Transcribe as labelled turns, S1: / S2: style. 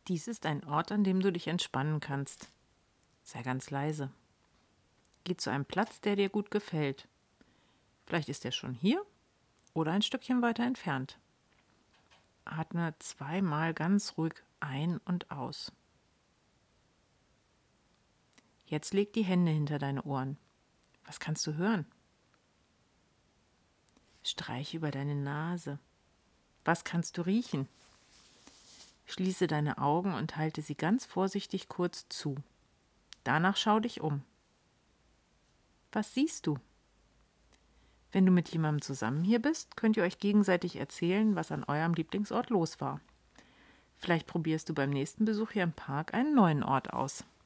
S1: Dies ist ein Ort, an dem du dich entspannen kannst. Sei ganz leise. Geh zu einem Platz, der dir gut gefällt. Vielleicht ist er schon hier oder ein Stückchen weiter entfernt. Atme 2-mal ganz ruhig ein und aus. Jetzt leg die Hände hinter deine Ohren. Was kannst du hören? Streiche über deine Nase. Was kannst du riechen? Schließe deine Augen und halte sie ganz vorsichtig kurz zu. Danach schau dich um. Was siehst du? Wenn du mit jemandem zusammen hier bist, könnt ihr euch gegenseitig erzählen, was an eurem Lieblingsort los war. Vielleicht probierst du beim nächsten Besuch hier im Park einen neuen Ort aus.